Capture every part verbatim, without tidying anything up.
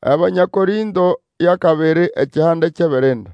Abanyakorindo ya kabiri ekihande ky'ebirinda.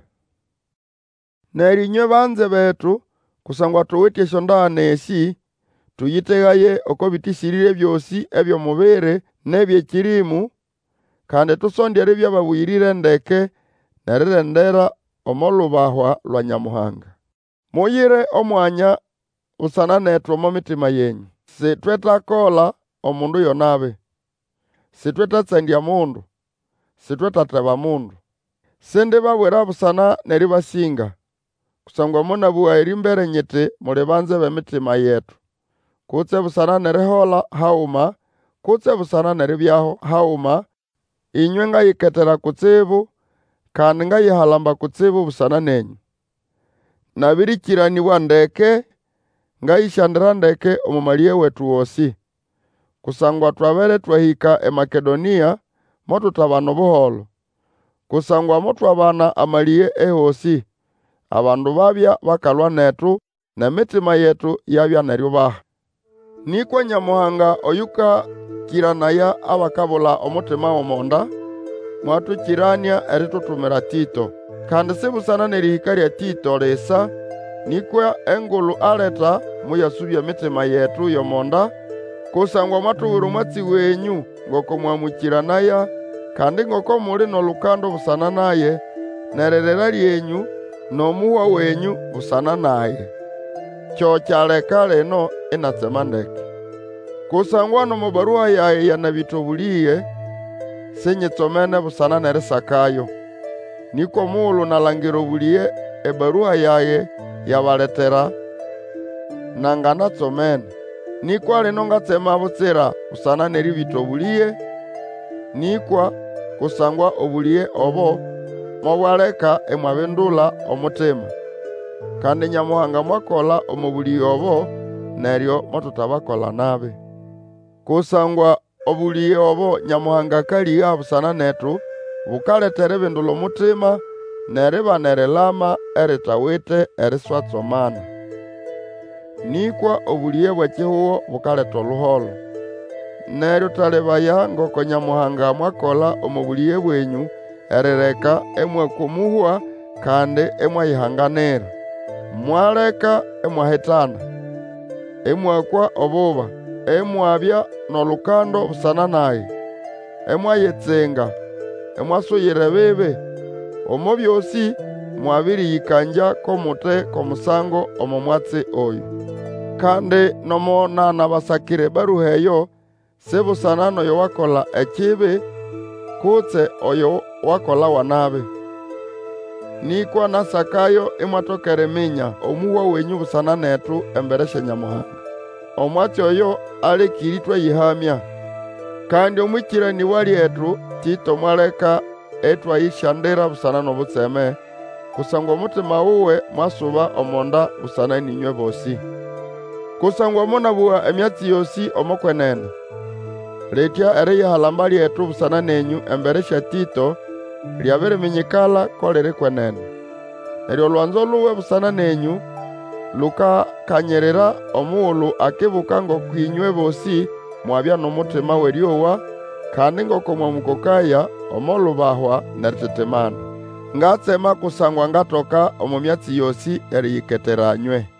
Neryo inywe banze betu, kusangwa tuwithe esyondagano esi, tuyiteghaye oko bitisirire byosi eby'omubiri n'eby'ekirimu, kandi tusondye eribya babuyirire ndeke nerirendera omo lubahwa lwa Nyamuhanga. Muyire omwanya busana nethu omo mitima yenyu. Sithwethakola omundu yonabi. Sithwethatsandya mundu. Sithwethatheba mundu. Sindibabwira busana neribasinga. Kusangwa munabugha erimbere nyiti muli banze b'emitima yetu. Kutse busana nerihola hauma, kutse busana neribyaho hauma, inywe ngayiketera kutsibu, kandi ngayihalamba kutsibu busana nenyu. Nabirikiraniwa ndeke, ngayishandira ndeke omumalye wetu wosi. Kusangwa twabere twahika e Makedonia, motutabana obuholo. Kusangwa motwabana amaliye ehosi, abandu babya bakalwa netu, n'emitima yetu yabya neryubaha. Nikwa Nyamuhanga oyukakiranaya abakabula omutima w'omonda, mwatukirania eritutumira Tito. Kandi sibusana nerihika lya Tito lisa, nikwa engulu aleta muyasubya emitima yetu y'omonda, kusangwa mwatubwira omwatsi wenyu ngoko mwamukiranaya, kandi ngoko muli n'olukando busana naye, nererera lyenyu n'omuhwa wenyu busana naye. Kyo kyaleka lino inatsema ndeke. Kusangwa nomu baruha yaye yanabitobuliye, sinyitsomene busana nerisakayo. Niko muulu nalangira obuliye ebaruha yaye yabaletera, nanganatsomene. Nikwa lino ngatsema butsira busana neribitobuliye, nikwa kusangwa obuliye obo mobwaleka emwabindula omutima. Kandi Nyamuhanga mwakola omubuliye obo, neryo motutabakola nabi. Kusangwa obuliye obo Nyamuhanga akaliha busana netu, bukaletera ebindula omutima, neriba nerilama eritawite eriswatsomana. Nikwa obuliye bw'ekihuho bukaleta oluholo. Neryo talibaya ngoko Nyamuhanga mwakola omubuliye bwenyu, erireka emwakumuhwa kandi emwayihanganira. Mwaleka emwahitana, emwakwa obuba, emwabya n'olukando busana naye, emwayetsenga, emwasuyira bibi, omo byosi mwabiriyikanja komute komusango omo mwatsi oyu. Kandi nomo nanabasakire baruha eyo, sibusana n'oyo wakola ekibi, kutse oyo wakola wanabi. Nikwa nasakayo imwatokera eminya omuhwa wenyu busana netu embere sya Nyamuhanga. Omwatsi oyo alekiri twayihamya. Kandi omwikiraniwa lyetu Tito mwaleka etwayishandira busana n'obutseme, kusangwa omutima wuwe mwasuba omonda busana ninywe bosi. Kusangwa munabugha emyatsi yosi omokwenene. Letya eriyihalamba lyetu busana nenyu embere sya Tito, lyabiriminyikala ko liri kwenene. Neryo olwanzo luwe busana nenyu, lukakanyirira omughulu akibuka ngoko inywe bosi mwabya n'omutima weryowa, kandi ngoko mwamukokaya omo lubahwa neritetemana. Ngatsema kusangwa ngatoka omu myatsi yosi eriyiketera nywe.